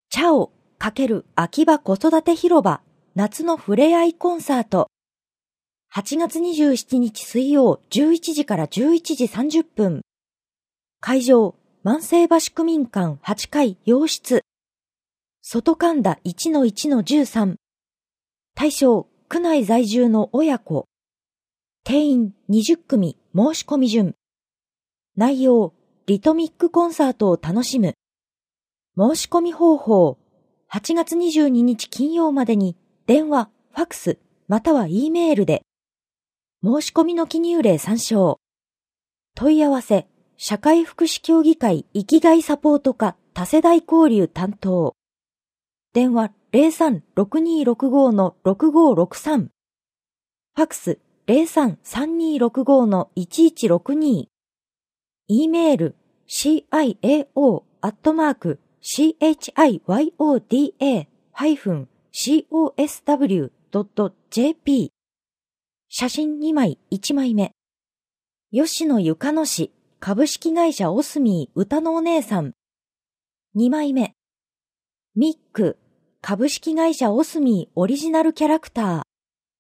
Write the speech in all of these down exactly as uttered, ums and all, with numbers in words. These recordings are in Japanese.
チャオ×秋葉子育て広場夏のふれあいコンサート。はちがつにじゅうしちにち水曜じゅういちじからじゅういちじさんじゅっぷん。会場、万世橋区民館はちかい洋室。外神田 いちのいちのじゅうさん。対象、区内在住の親子。定員にじゅっくみ、申し込み順。内容、リトミックコンサートを楽しむ。申し込み方法、はちがつにじゅうににち金曜までに電話、ファクス、または E メールで。申し込みの記入例参照。問い合わせ、社会福祉協議会生きがいサポート課多世代交流担当。電話 ゼロさん ろくにーろくご のろくごーろくさん。ファクス ゼロさん さんにーろくご のいちいちろくに。E メール シーアイエーオー アットマーク シーエイチアイワイオーディーエー ハイフン シーオーエスダブリュー ドット ジェーピー。写真にまいいちまいめ。吉野ゆかの氏株式会社オスミー歌のお姉さん。にまいめ。ミック株式会社オスミーオリジナルキャラクター。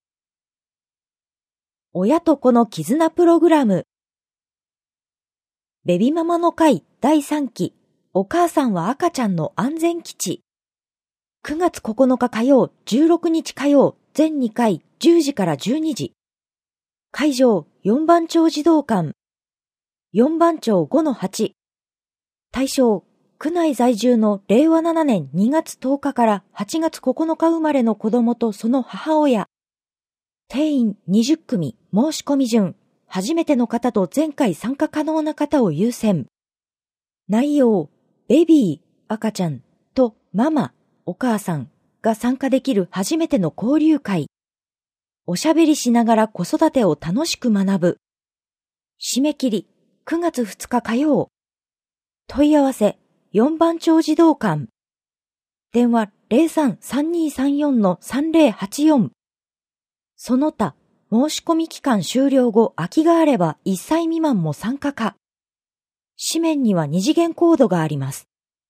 親と子の絆プログラム。ベビママの会だいさんき。お母さんは赤ちゃんの安全基地。くがつここのか火曜、じゅうろくにち火曜、全にかいじゅうじからじゅうにじ。会場、よんばん町児童館。よんばん町 ごのはち。対象、区内在住のれいわななねんにがつとおかからはちがつここのか生まれの子供とその母親。定員にじゅっくみ、申し込み順。初めての方と前回参加可能な方を優先。内容、ベビー、赤ちゃんとママ、お母さんが参加できる初めての交流会。おしゃべりしながら子育てを楽しく学ぶ。締め切り、くがつふつか火曜。問い合わせ、よんばん町児童館。電話 ゼロさん さんにーさんよん のさんぜろはちよん。その他、申し込み期間終了後空きがあればいっさい未満も参加可。紙面には二次元コードがあります。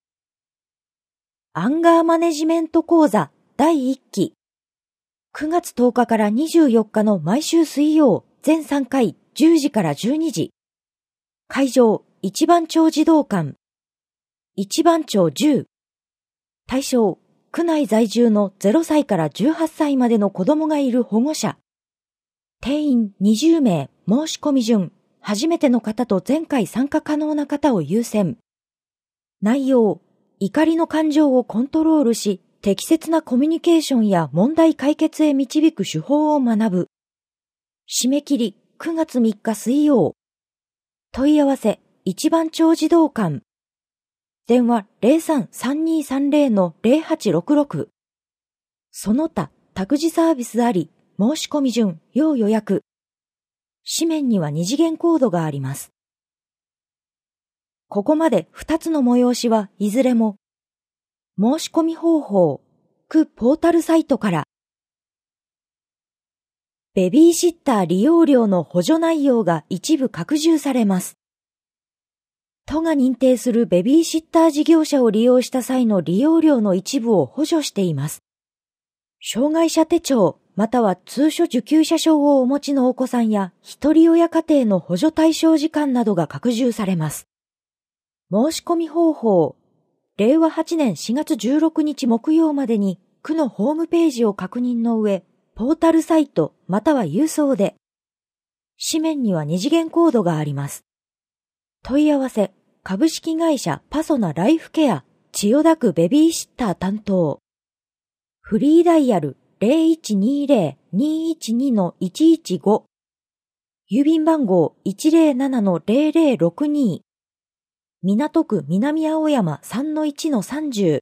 アンガーマネジメント講座だいいっき。くがつとおかからにじゅうよっかの毎週水曜、全さんかいじゅうじからじゅうにじ。会場、一番町児童館。一番町じゅう。対象、区内在住のゼロさいからじゅうはっさいまでの子供がいる保護者。定員にじゅうめい、申し込み順。初めての方と前回参加可能な方を優先。内容、怒りの感情をコントロールし、適切なコミュニケーションや問題解決へ導く手法を学ぶ。締め切りくがつみっか水曜。問い合わせ、一番町児童館。電話 ゼロさん さんにーさんぜろ のぜろはちろくろく。その他、託児サービスあり、申し込み順、要予約。紙面には二次元コードがあります。ここまでふたつの催しはいずれも、申し込み方法、区ポータルサイトから、ベビーシッター利用料の補助内容が一部拡充されます。都が認定するベビーシッター事業者を利用した際の利用料の一部を補助しています。障害者手帳、または通所受給者証をお持ちのお子さんや一人親家庭の補助対象時間などが拡充されます。申し込み方法、れいわはちねんしがつじゅうろくにち木曜までに区のホームページを確認の上、ポータルサイトまたは郵送で。紙面には二次元コードがあります。問い合わせ、株式会社パソナライフケア、千代田区ベビーシッター担当。フリーダイヤル ゼロいちにーぜろ にーいちに のいちいちご。郵便番号 いちぜろなな のぜろぜろろくに。港区南青山 さんのいちのさんじゅう。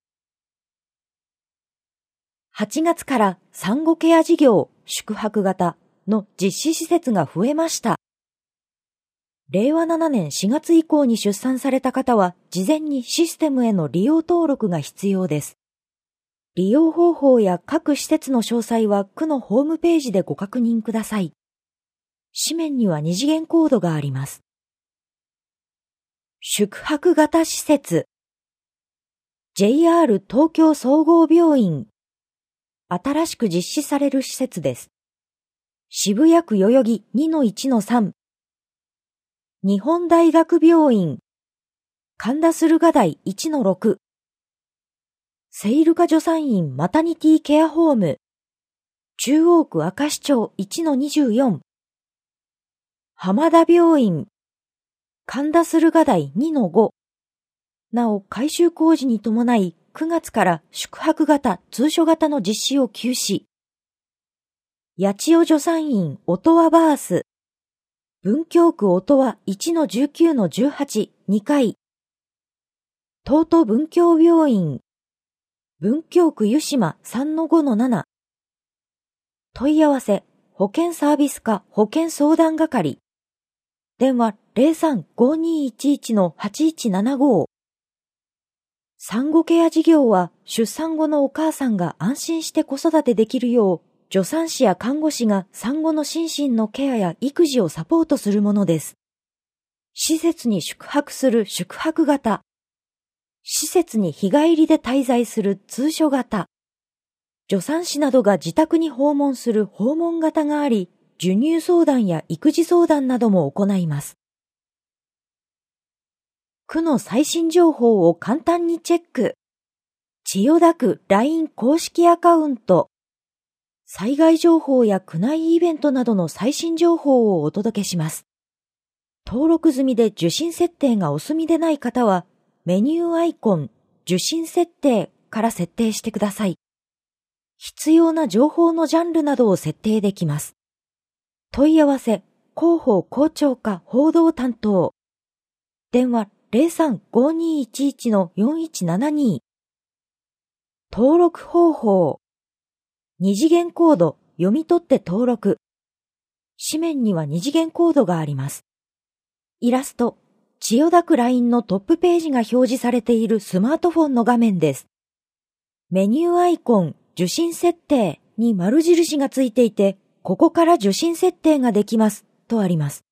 はちがつから産後ケア事業宿泊型の実施施設が増えました。れいわななねんしがつ以降に出産された方は事前にシステムへの利用登録が必要です。利用方法や各施設の詳細は区のホームページでご確認ください。紙面には二次元コードがあります。宿泊型施設。 ジェイアール 東京総合病院。新しく実施される施設です。渋谷区代々木 にのいちのさん。日本大学病院。神田駿河台 いちのろく。聖路加助産院マタニティケアホーム。中央区明石町 いちのにじゅうよん。浜田病院。神田駿河台 にのご。なお、改修工事に伴いくがつから宿泊型、通所型の実施を休止。八千代助産院音羽バース。文京区音羽 いちのじゅうきゅうのじゅうはち、にかい。東都文京病院。文京区湯島 さんのごのなな。問い合わせ、保健サービス課保健相談係。電話 ゼロさん ごにいちいちのはちいちななご。産後ケア事業は出産後のお母さんが安心して子育てできるよう、助産師や看護師が産後の心身のケアや育児をサポートするものです。施設に宿泊する宿泊型。施設に日帰りで滞在する通所型。助産師などが自宅に訪問する訪問型があり、授乳相談や育児相談なども行います。区の最新情報を簡単にチェック。千代田区 ライン 公式アカウント。災害情報や区内イベントなどの最新情報をお届けします。登録済みで受信設定がお済みでない方は、メニューアイコン、受信設定から設定してください。必要な情報のジャンルなどを設定できます。問い合わせ、広報広聴課報道担当。電話 ゼロさん ごにいちいちのよんいちななに。登録方法。二次元コード読み取って登録。紙面には二次元コードがあります。イラスト。千代田区 ライン のトップページが表示されているスマートフォンの画面です。メニューアイコン、受信設定に丸印がついていて、ここから受信設定ができますとあります。